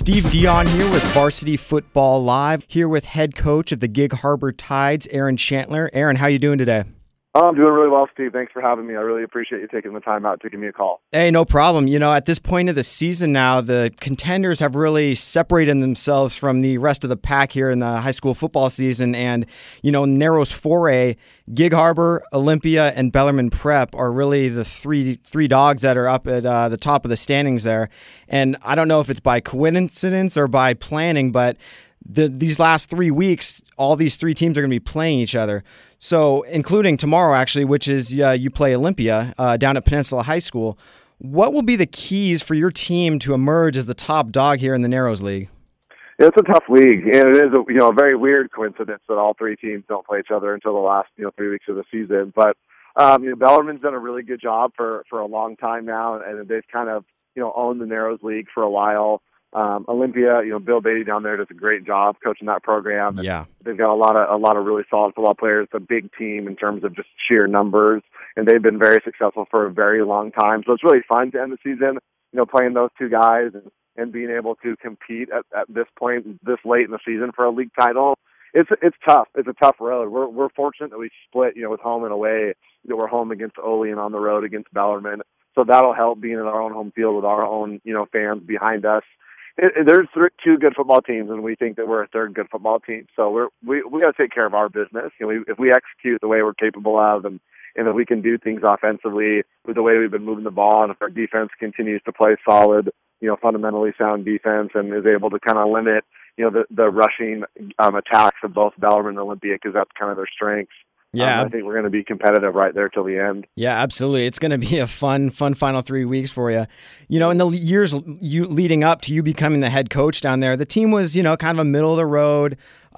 Steve Dion here with Varsity Football Live, here with head coach of the Gig Harbor Tides, Aaron Chandler. Aaron, how you doing today? I'm doing really well, Steve. Thanks for having me. I really appreciate you taking the time out to give me a call. Hey, no problem. At this point of the season now, the contenders have really separated themselves from the rest of the pack here in the high school football season. And, Narrows 4A, Gig Harbor, Olympia, and Bellarmine Prep are really the three dogs that are up at the top of the standings there. And I don't know if it's by coincidence or by planning, but these last 3 weeks, all these three teams are going to be playing each other. So, including tomorrow, actually, which is you play Olympia down at Peninsula High School. What will be the keys for your team to emerge as the top dog here in the Narrows League? Yeah, it's a tough league, and it is a very weird coincidence that all three teams don't play each other until the last 3 weeks of the season. But Bellarmine's done a really good job for a long time now, and they've kind of owned the Narrows League for a while. Olympia, Bill Beatty down there does a great job coaching that program. Yeah, they've got a lot of really solid football players. It's a big team in terms of just sheer numbers, and they've been very successful for a very long time. So it's really fun to end the season, playing those two guys and being able to compete at this point, this late in the season for a league title. It's tough. It's a tough road. We're fortunate that we split, with home and away. We're home against Ole and on the road against Bellarmine. So that'll help being in our own home field with our own, fans behind us. There's two good football teams, and we think that we're a third good football team. So we got to take care of our business. If we execute the way we're capable of, and if we can do things offensively with the way we've been moving the ball, and if our defense continues to play solid, fundamentally sound defense, and is able to kind of limit, the rushing attacks of both Bellarmine and Olympia, because that's kind of their strengths. Yeah, I think we're going to be competitive right there till the end. Yeah, absolutely. It's going to be a fun final 3 weeks for you. In the years leading up to you becoming the head coach down there, the team was, kind of a middle of the road.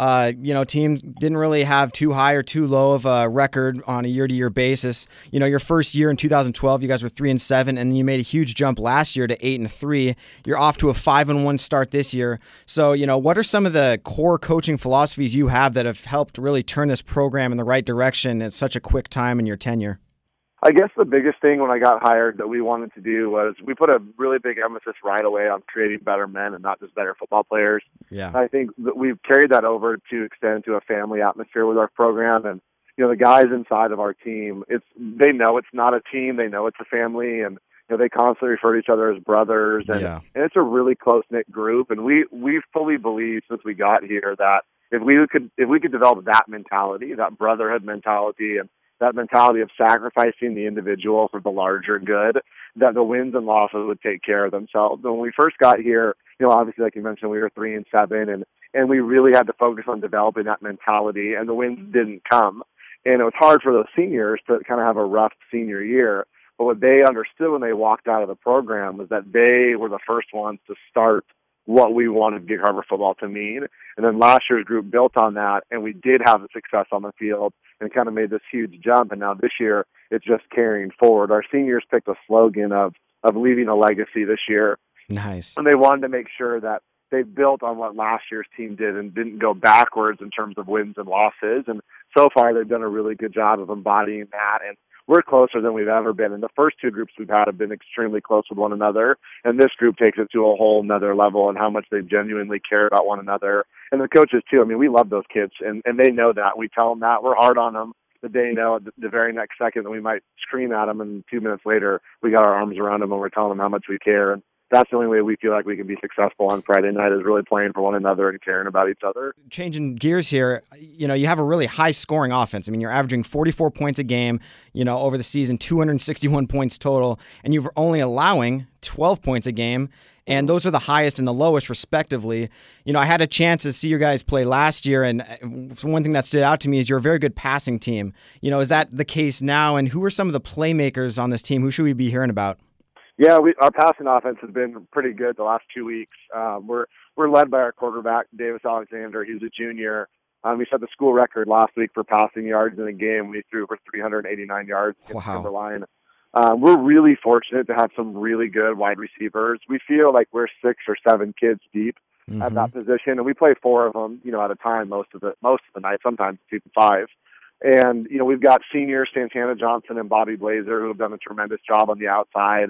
Team didn't really have too high or too low of a record on a year-to-year basis. Your first year in 2012, you guys were 3-7, and then you made a huge jump last year to 8-3. You're off to a 5-1 start this year. So, what are some of the core coaching philosophies you have that have helped really turn this program in the right direction at such a quick time in your tenure? I guess the biggest thing when I got hired that we wanted to do was we put a really big emphasis right away on creating better men and not just better football players. Yeah. I think that we've carried that over to extend to a family atmosphere with our program. And, the guys inside of our team, they know it's not a team. They know it's a family. And, they constantly refer to each other as brothers. And, yeah. and it's a really close-knit group. And we fully believe since we got here that if we could develop that mentality, that brotherhood mentality, and that mentality of sacrificing the individual for the larger good, that the wins and losses would take care of themselves. When we first got here, obviously, like you mentioned, we were 3-7, and we really had to focus on developing that mentality, and the wins didn't come. And it was hard for those seniors to kind of have a rough senior year. But what they understood when they walked out of the program was that they were the first ones to start what we wanted Gig Harbor football to mean. And then last year's group built on that, and we did have the success on the field and kind of made this huge jump. And now this year, it's just carrying forward. Our seniors picked a slogan of leaving a legacy this year. Nice. And they wanted to make sure that they built on what last year's team did and didn't go backwards in terms of wins and losses. And so far, they've done a really good job of embodying that. And we're closer than we've ever been. And the first two groups we've had have been extremely close with one another. And this group takes it to a whole nother level and how much they genuinely care about one another. And the coaches, too. I mean, we love those kids, and they know that. We tell them that. We're hard on them. But they know the very next second that we might scream at them, and 2 minutes later, we got our arms around them and we're telling them how much we care. And that's the only way we feel like we can be successful on Friday night, is really playing for one another and caring about each other. Changing gears here, you have a really high-scoring offense. I mean, you're averaging 44 points a game, over the season, 261 points total, and you're only allowing 12 points a game, and those are the highest and the lowest, respectively. I had a chance to see you guys play last year, and one thing that stood out to me is you're a very good passing team. Is that the case now, and who are some of the playmakers on this team? Who should we be hearing about? Yeah, our passing offense has been pretty good the last 2 weeks. We're led by our quarterback, Davis Alexander. He's a junior. He set the school record last week for passing yards in a game. We threw for 389 yards against Timberline. We're really fortunate to have some really good wide receivers. We feel like we're 6 or 7 kids deep at that position, and we play 4 of them, at a time most of the night, sometimes 2 to 5. And we've got seniors Santana Johnson and Bobby Blazer who have done a tremendous job on the outside.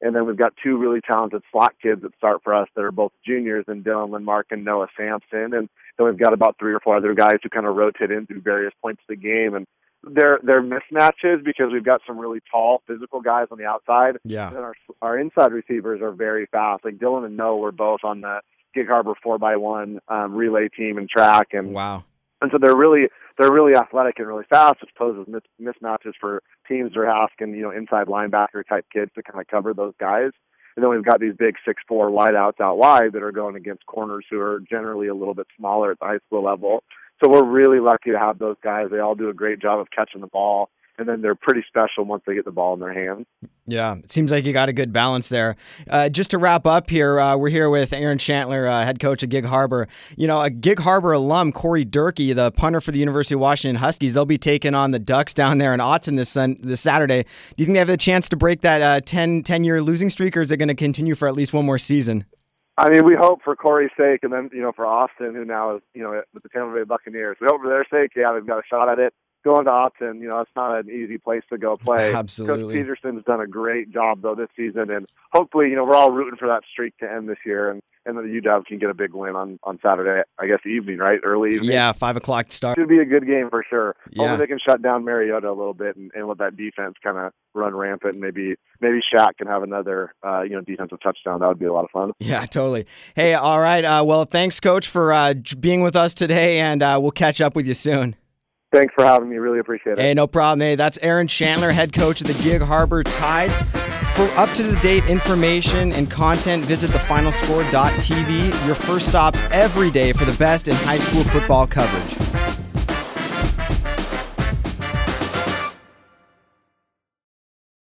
And then we've got two really talented slot kids that start for us that are both juniors, and Dylan Lindmark and Noah Sampson. And then we've got about 3 or 4 other guys who kind of rotate in through various points of the game. And they're mismatches because we've got some really tall physical guys on the outside. Yeah. And then our inside receivers are very fast. Like Dylan and Noah were both on the Gig Harbor 4x1 relay team and track. And wow. And so they're really athletic and really fast, which poses mismatches for teams that are asking, inside linebacker type kids to kind of cover those guys. And then we've got these big 6'4" wideouts out wide that are going against corners who are generally a little bit smaller at the high school level. So we're really lucky to have those guys. They all do a great job of catching the ball, and then they're pretty special once they get the ball in their hands. Yeah, it seems like you got a good balance there. Just to wrap up here, we're here with Aaron Chantler, head coach at Gig Harbor. A Gig Harbor alum, Corey Durkee, the punter for the University of Washington Huskies, they'll be taking on the Ducks down there in Autzen this Saturday. Do you think they have the chance to break that 10-year losing streak, or is it going to continue for at least one more season? I mean, we hope for Corey's sake, and then, for Austin, who now is, with the Tampa Bay Buccaneers. We hope for their sake, they've got a shot at it. Going to Autzen, it's not an easy place to go play. Absolutely. Coach Peterson's done a great job, though, this season, and hopefully, we're all rooting for that streak to end this year, and then the UW can get a big win on Saturday, I guess, evening, right? Early evening. Yeah, 5 o'clock start. Should be a good game for sure. Yeah. Hopefully they can shut down Mariota a little bit and let that defense kind of run rampant, and maybe Shaq can have another, defensive touchdown. That would be a lot of fun. Yeah, totally. Hey, all right. Well, thanks, Coach, for being with us today, and we'll catch up with you soon. Thanks for having me. Really appreciate it. Hey, no problem. Hey, that's Aaron Chantler, head coach of the Gig Harbor Tides. For up-to-the-date information and content, visit thefinalscore.tv, your first stop every day for the best in high school football coverage.